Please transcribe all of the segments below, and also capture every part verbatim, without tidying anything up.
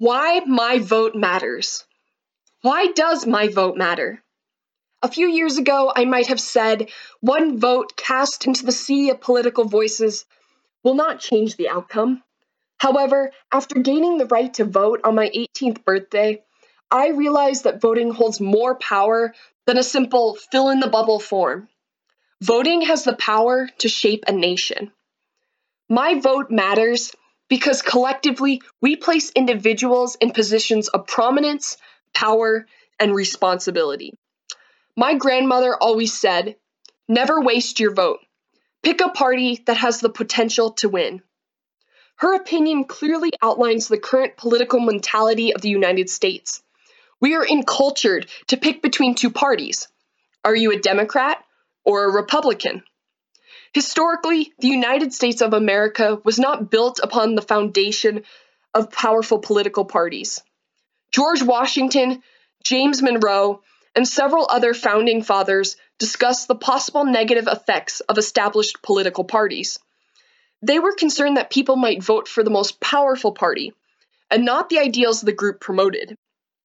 Why my vote matters. Why does my vote matter? A few years ago, I might have said, one vote cast into the sea of political voices will not change the outcome. However, after gaining the right to vote on my eighteenth birthday, I realized that voting holds more power than a simple fill-in-the-bubble form. Voting has the power to shape a nation. My vote matters because collectively we place individuals in positions of prominence, power, and responsibility. My grandmother always said, never waste your vote. Pick a party that has the potential to win. Her opinion clearly outlines the current political mentality of the United States. We are encultured to pick between two parties. Are you a Democrat or a Republican? Historically, the United States of America was not built upon the foundation of powerful political parties. George Washington, James Monroe, and several other founding fathers discussed the possible negative effects of established political parties. They were concerned that people might vote for the most powerful party, and not the ideals the group promoted.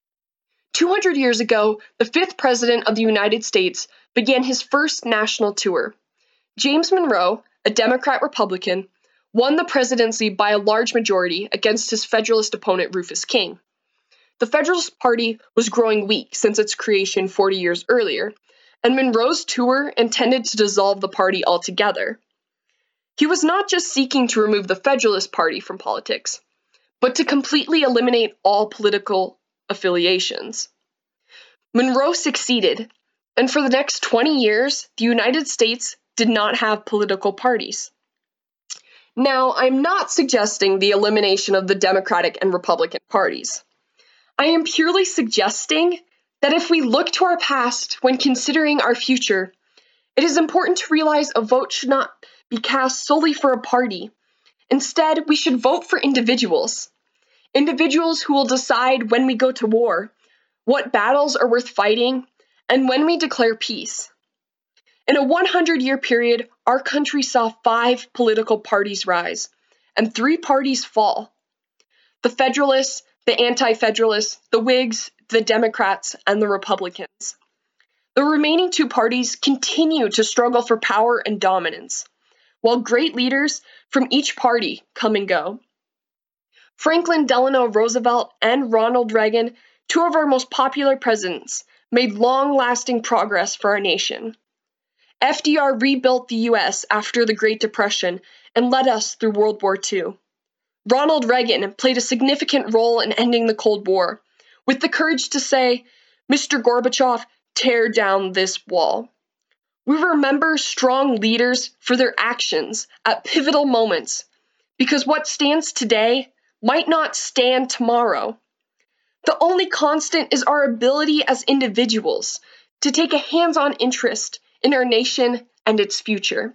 two hundred years ago, the fifth president of the United States began his first national tour. James Monroe, a Democrat-Republican, won the presidency by a large majority against his Federalist opponent Rufus King. The Federalist Party was growing weak since its creation forty years earlier, and Monroe's tour intended to dissolve the party altogether. He was not just seeking to remove the Federalist Party from politics, but to completely eliminate all political affiliations. Monroe succeeded, and for the next twenty years, the United States did not have political parties. Now, I'm not suggesting the elimination of the Democratic and Republican parties. I am purely suggesting that if we look to our past when considering our future, it is important to realize a vote should not be cast solely for a party. Instead, we should vote for individuals. Individuals who will decide when we go to war, what battles are worth fighting, and when we declare peace. In a hundred-year period, our country saw five political parties rise, and three parties fall. The Federalists, the Anti-Federalists, the Whigs, the Democrats, and the Republicans. The remaining two parties continue to struggle for power and dominance, while great leaders from each party come and go. Franklin Delano Roosevelt and Ronald Reagan, two of our most popular presidents, made long-lasting progress for our nation. F D R rebuilt the U S after the Great Depression and led us through World War Two. Ronald Reagan played a significant role in ending the Cold War, with the courage to say, Mister Gorbachev, tear down this wall. We remember strong leaders for their actions at pivotal moments, because what stands today might not stand tomorrow. The only constant is our ability as individuals to take a hands-on interest in our nation and its future.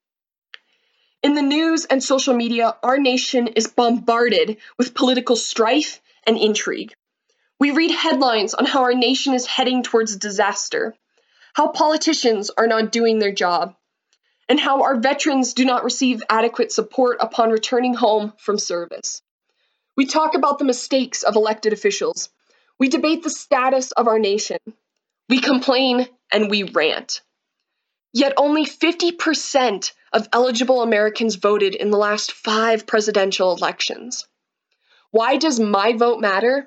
In the news and social media, our nation is bombarded with political strife and intrigue. We read headlines on how our nation is heading towards disaster, how politicians are not doing their job, and how our veterans do not receive adequate support upon returning home from service. We talk about the mistakes of elected officials. We debate the status of our nation. We complain and we rant. Yet only fifty percent of eligible Americans voted in the last five presidential elections. Why does my vote matter?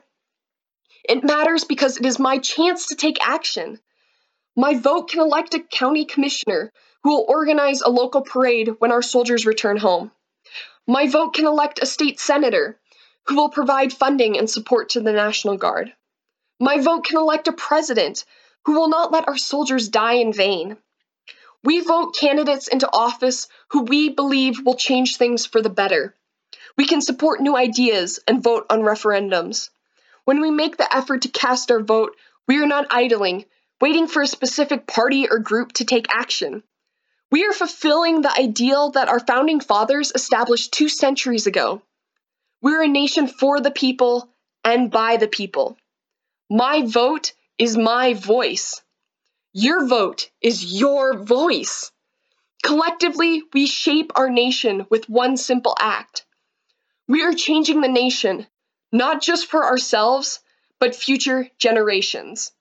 It matters because it is my chance to take action. My vote can elect a county commissioner who will organize a local parade when our soldiers return home. My vote can elect a state senator who will provide funding and support to the National Guard. My vote can elect a president who will not let our soldiers die in vain. We vote candidates into office who we believe will change things for the better. We can support new ideas and vote on referendums. When we make the effort to cast our vote, we are not idling, waiting for a specific party or group to take action. We are fulfilling the ideal that our founding fathers established two centuries ago. We're a nation for the people and by the people. My vote is my voice. Your vote is your voice. Collectively, we shape our nation with one simple act. We are changing the nation, not just for ourselves, but future generations.